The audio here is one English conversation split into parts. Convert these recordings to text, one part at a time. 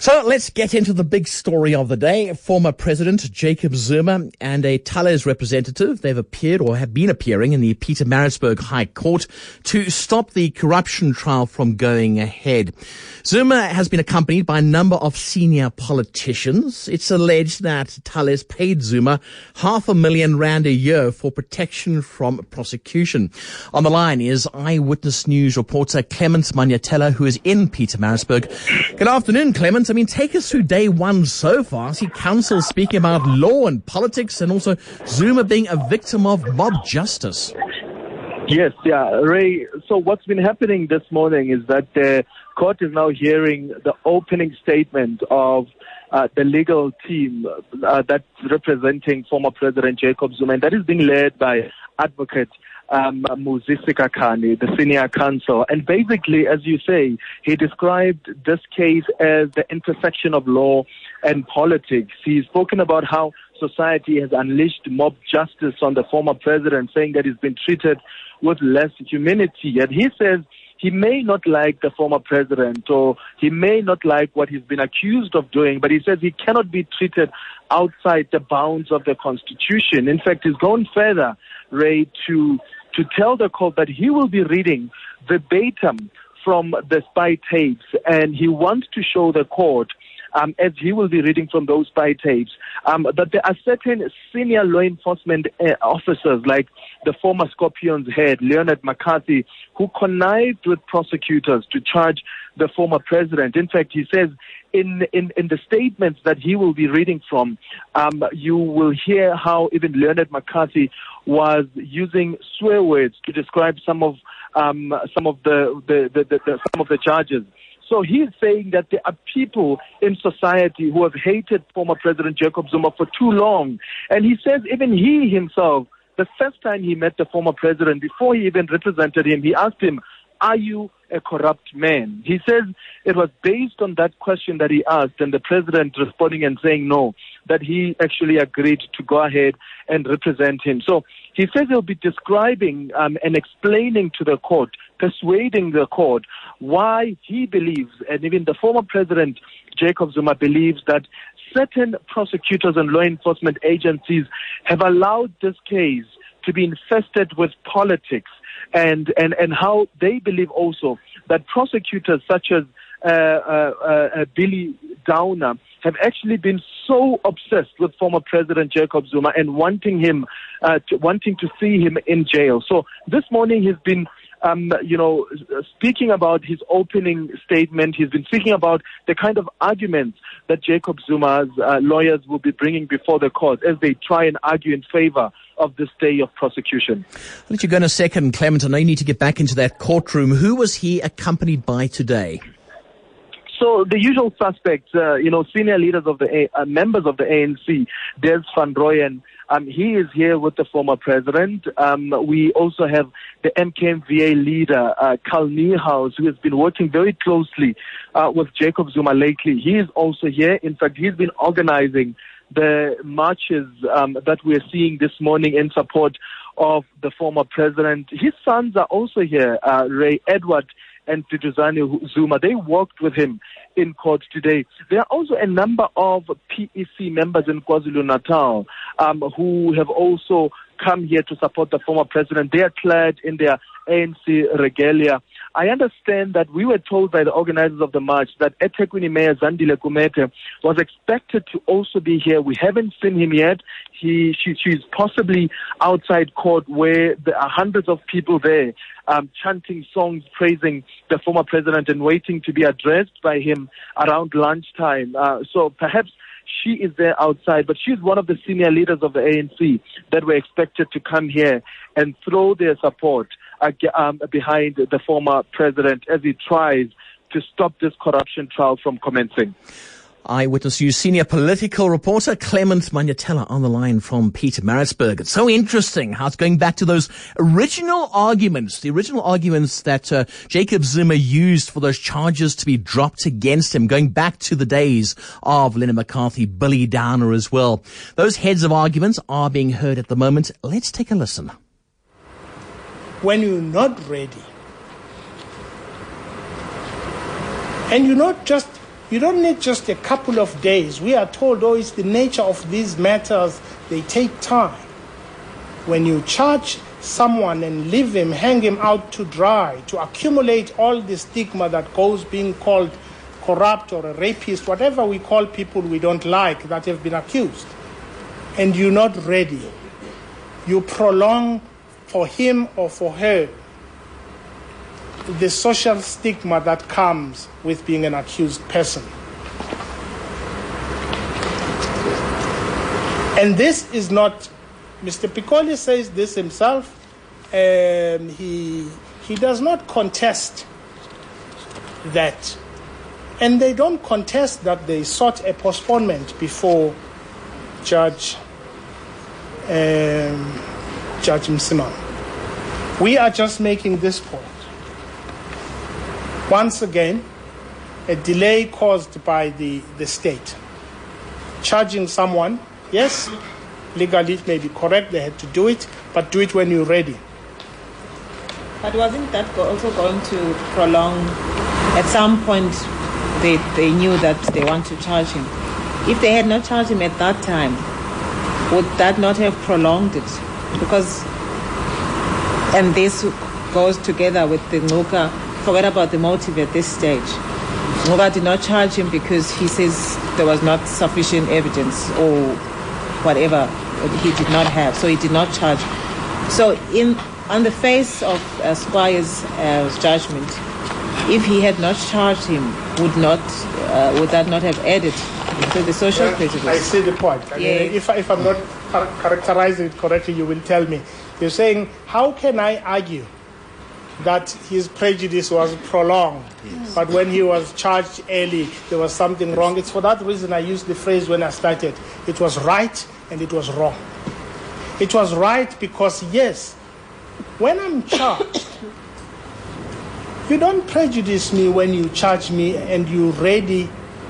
So let's get into the big story of the day. Former President Jacob Zuma and a Thales representative, they've appeared or have been appearing in the Pietermaritzburg High Court to stop the corruption trial from going ahead. Zuma has been accompanied by a number of senior politicians. It's alleged that Thales paid Zuma R500,000 a year for protection from prosecution. On the line is Eyewitness News reporter Clement Manyatela, who is in Pietermaritzburg. Good afternoon, Clement. I mean, take us through day one so far. I see counsel speaking about law and politics and also Zuma being a victim of mob justice. Yes, Ray. So what's been happening this morning is that the court is now hearing the opening statement of the legal team that's representing former President Jacob Zuma, and that is being led by Advocate Muzisika Khani, the senior counsel. And basically, as you say, he described this case as the intersection of law and politics. He's spoken about how society has unleashed mob justice on the former president, saying that he's been treated with less humanity. And he says he may not like the former president, or he may not like what he's been accused of doing, but he says he cannot be treated outside the bounds of the Constitution. In fact, he's gone further, Ray, to tell the court that he will be reading verbatim from the spy tapes, and he wants to show the court, as he will be reading from those spy tapes, that there are certain senior law enforcement officers, like the former Scorpions head, Leonard McCarthy, who connived with prosecutors to charge the former president. In fact, he says in the statements that he will be reading from, you will hear how even Leonard McCarthy was using swear words to describe some of the charges. So he's saying that there are people in society who have hated former President Jacob Zuma for too long. And he says even he himself, the first time he met the former president, before he even represented him, he asked him, "Are you a corrupt man?" He says it was based on that question that he asked, and the president responding and saying no, that he actually agreed to go ahead and represent him. So he says he'll be describing and explaining to the court, persuading the court why he believes, and even the former president Jacob Zuma believes, that certain prosecutors and law enforcement agencies have allowed this case to be infested with politics, and how they believe also that prosecutors such as Billy Downer have actually been so obsessed with former President Jacob Zuma and wanting to see him in jail. So this morning he's been speaking about his opening statement. He's been speaking about the kind of arguments that Jacob Zuma's lawyers will be bringing before the court as they try and argue in favor of this day of prosecution. I'll let you go in a second, Clement. I know you need to get back into that courtroom. Who was he accompanied by today? So the usual suspects, senior leaders of the members of the ANC, Des van Rooyen, he is here with the former president. We also have the MKMVA leader, Carl Niehaus, who has been working very closely with Jacob Zuma lately. He is also here. In fact, he's been organizing the marches that we're seeing this morning in support of the former president. His sons are also here, Ray Edward and Duduzane Zuma. They worked with him in court today. There are also a number of PEC members in KwaZulu-Natal who have also come here to support the former president. They are clad in their ANC regalia. I understand that we were told by the organizers of the march that eThekwini Mayor Zandile Gumede was expected to also be here. We haven't seen him yet. She's possibly outside court where there are hundreds of people there chanting songs praising the former president and waiting to be addressed by him around lunchtime. So perhaps she is there outside, but she's one of the senior leaders of the ANC that were expected to come here and throw their support behind the former president as he tries to stop this corruption trial from commencing. Eyewitness News senior political reporter Clement Manyatela on the line from Pietermaritzburg. It's so interesting how it's going back to those original arguments, that Jacob Zuma used for those charges to be dropped against him, going back to the days of Leonard McCarthy, Billy Downer as well. Those heads of arguments are being heard at the moment. Let's take a listen. When you're not ready, and you're not just You don't need just a couple of days. We are told, it's the nature of these matters, they take time. When you charge someone and leave him, hang him out to dry, to accumulate all the stigma that goes being called corrupt or a rapist, whatever we call people we don't like that have been accused, and you're not ready, you prolong for him or for her the social stigma that comes with being an accused person. And this is not, Mr. Pikoli says this himself, he does not contest that. And they don't contest that they sought a postponement before Judge Msimang. We are just making this point. Once again, a delay caused by the state. Charging someone, yes, legally it may be correct, they had to do it, but do it when you're ready. But wasn't that also going to prolong? At some point, they knew that they want to charge him. If they had not charged him at that time, would that not have prolonged it? Because, and this goes together with the Ngcuka, forget about the motive at this stage. Ngcuka did not charge him because he says there was not sufficient evidence or whatever he did not have, so he did not charge. So on the face of Squire's judgment, if he had not charged him, would that not have added to the social prejudice? I see the point. I mean, if I'm not characterizing it correctly, you will tell me. You're saying, how can I argue that his prejudice was prolonged, but when he was charged early, there was something wrong? It's for that reason I used the phrase when I started. It was right and it was wrong. It was right because, yes, when I'm charged, you don't prejudice me when you charge me and you're ready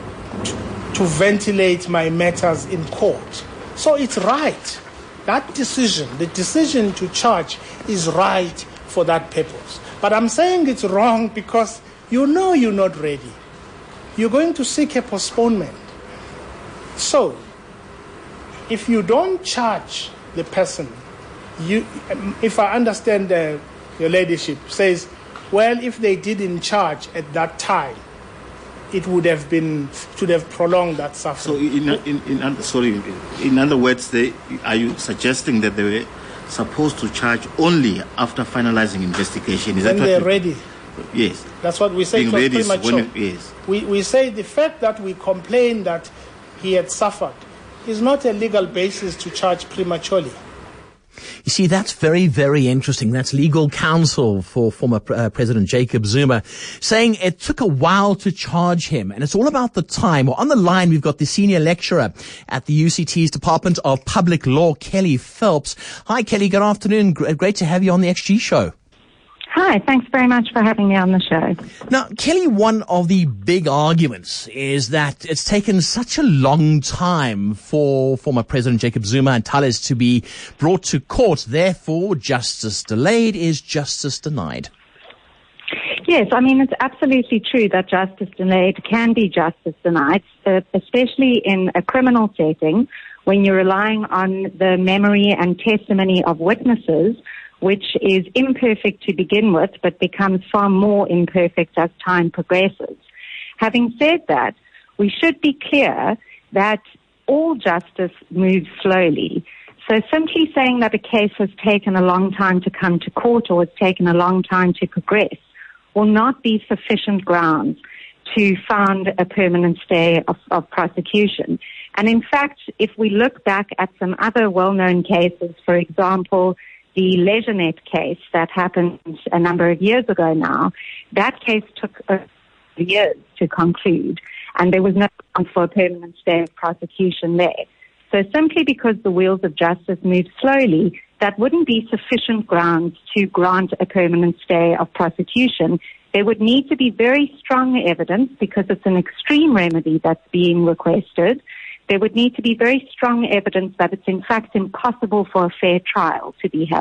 to ventilate my matters in court. So it's right. That decision, the decision to charge, is right for that purpose. But I'm saying it's wrong because you know you're not ready. You're going to seek a postponement. So, if you don't charge the person, if I understand your ladyship says, well, if they didn't charge at that time, it should have prolonged that suffering. So, in other words, are you suggesting that they were supposed to charge only after finalizing investigation? Is when that they're ready? Yes. That's what we say. It was premature. Yes. We say the fact that we complain that he had suffered is not a legal basis to charge prematurely. You see, that's very, very interesting. That's legal counsel for former President Jacob Zuma saying it took a while to charge him. And it's all about the time. Well, on the line, we've got the senior lecturer at the UCT's Department of Public Law, Kelly Phelps. Hi, Kelly. Good afternoon. Great to have you on the XG show. Hi, thanks very much for having me on the show. Now, Kelly, one of the big arguments is that it's taken such a long time for former President Jacob Zuma and Thales to be brought to court. Therefore, justice delayed is justice denied. Yes, I mean, it's absolutely true that justice delayed can be justice denied, especially in a criminal setting when you're relying on the memory and testimony of witnesses, which is imperfect to begin with, but becomes far more imperfect as time progresses. Having said that, we should be clear that all justice moves slowly. So simply saying that a case has taken a long time to come to court or has taken a long time to progress will not be sufficient grounds to found a permanent stay of prosecution. And in fact, if we look back at some other well-known cases, for example, the LeisureNet case that happened a number of years ago now, that case took years to conclude, and there was no ground for a permanent stay of prosecution there. So simply because the wheels of justice move slowly, that wouldn't be sufficient grounds to grant a permanent stay of prosecution. There would need to be very strong evidence, because it's an extreme remedy that's being requested. There would need to be very strong evidence that it's in fact impossible for a fair trial to be held.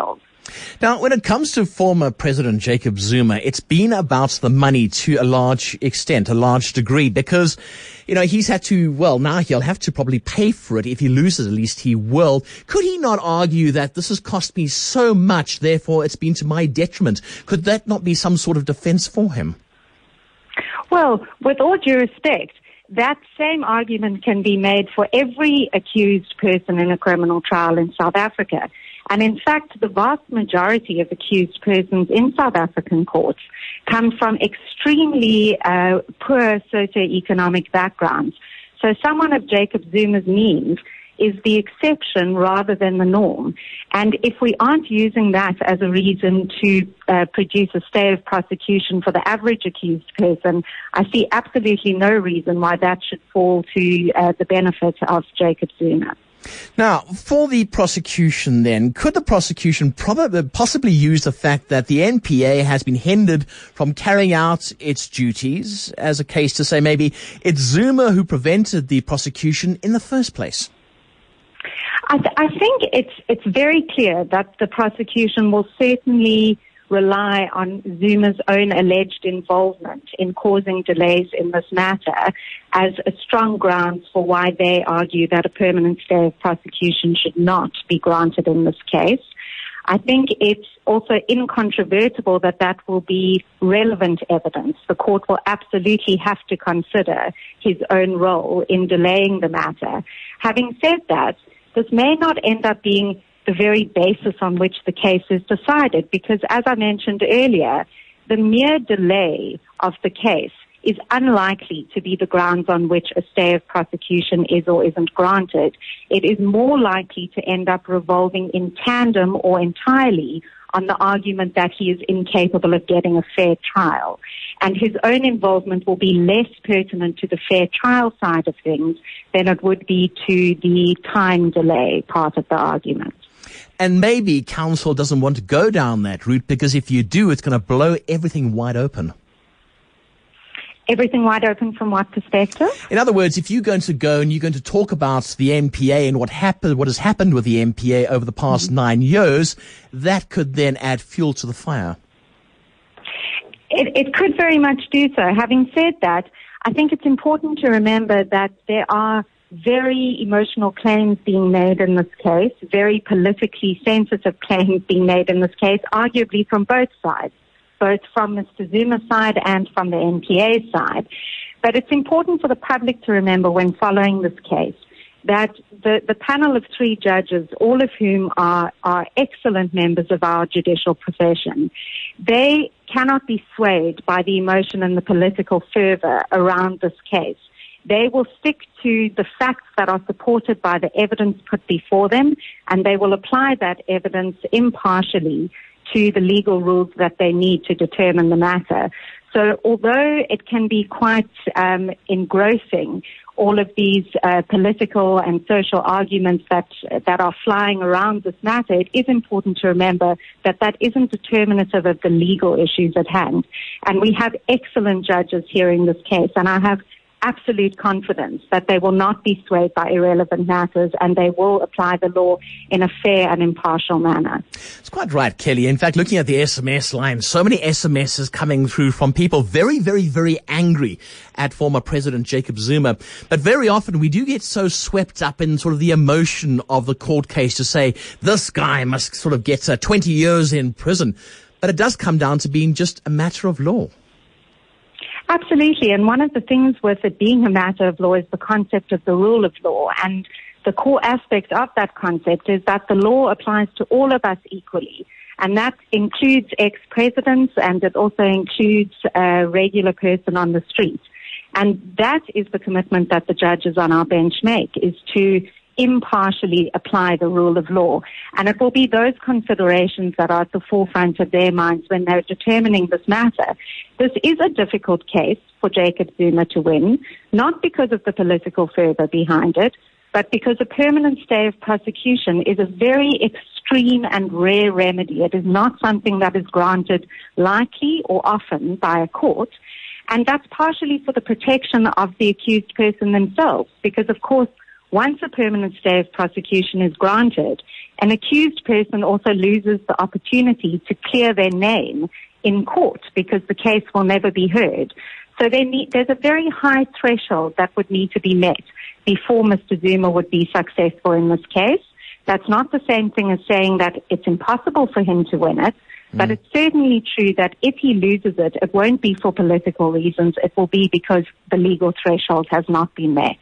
Now, when it comes to former President Jacob Zuma, it's been about the money to a large extent, a large degree, because, he's had to, now he'll have to probably pay for it. If he loses, at least he will. Could he not argue that this has cost me so much, therefore it's been to my detriment? Could that not be some sort of defense for him? Well, with all due respect, that same argument can be made for every accused person in a criminal trial in South Africa. And in fact, the vast majority of accused persons in South African courts come from extremely poor socioeconomic backgrounds. So someone of Jacob Zuma's means is the exception rather than the norm. And if we aren't using that as a reason to produce a stay of prosecution for the average accused person, I see absolutely no reason why that should fall to the benefit of Jacob Zuma. Now, for the prosecution then, could the prosecution possibly use the fact that the NPA has been hindered from carrying out its duties as a case to say maybe it's Zuma who prevented the prosecution in the first place? I think it's very clear that the prosecution will certainly rely on Zuma's own alleged involvement in causing delays in this matter as a strong grounds for why they argue that a permanent stay of prosecution should not be granted in this case. I think it's also incontrovertible that that will be relevant evidence. The court will absolutely have to consider his own role in delaying the matter. Having said that, this may not end up being the very basis on which the case is decided, because as I mentioned earlier, the mere delay of the case is unlikely to be the grounds on which a stay of prosecution is or isn't granted. It is more likely to end up revolving in tandem or entirely on the argument that he is incapable of getting a fair trial. And his own involvement will be less pertinent to the fair trial side of things than it would be to the time delay part of the argument. And maybe counsel doesn't want to go down that route, because if you do, it's going to blow everything wide open. Everything wide open from what perspective? In other words, if you're going to go and you're going to talk about the NPA and what has happened with the NPA over the past 9 years, that could then add fuel to the fire. It could very much do so. Having said that, I think it's important to remember that there are very emotional claims being made in this case, very politically sensitive claims being made in this case, arguably from both sides, both from Mr. Zuma's side and from the NPA side. But it's important for the public to remember when following this case that the panel of 3 judges, all of whom are excellent members of our judicial profession, they cannot be swayed by the emotion and the political fervor around this case. They will stick to the facts that are supported by the evidence put before them, and they will apply that evidence impartially to the legal rules that they need to determine the matter. So although it can be quite engrossing, all of these political and social arguments that are flying around this matter, it is important to remember that that isn't determinative of the legal issues at hand. And we have excellent judges hearing this case, and I have absolute confidence that they will not be swayed by irrelevant matters, and they will apply the law in a fair and impartial manner. It's quite right, Kelly. In fact, looking at the SMS line, so many SMSs coming through from people very, very, very angry at former President Jacob Zuma. But very often we do get so swept up in sort of the emotion of the court case to say this guy must sort of get 20 years in prison. But it does come down to being just a matter of law. Absolutely. And one of the things with it being a matter of law is the concept of the rule of law. And the core aspect of that concept is that the law applies to all of us equally. And that includes ex-presidents, and it also includes a regular person on the street. And that is the commitment that the judges on our bench make, is to impartially apply the rule of law. And it will be those considerations that are at the forefront of their minds when they're determining this matter. This is a difficult case for Jacob Zuma to win, not because of the political fervor behind it, but because a permanent stay of prosecution is a very extreme and rare remedy. It is not something that is granted lightly or often by a court. And that's partially for the protection of the accused person themselves, because of course once a permanent stay of prosecution is granted, an accused person also loses the opportunity to clear their name in court because the case will never be heard. So there's a very high threshold that would need to be met before Mr. Zuma would be successful in this case. That's not the same thing as saying that it's impossible for him to win it, but it's certainly true that if he loses it, it won't be for political reasons. It will be because the legal threshold has not been met.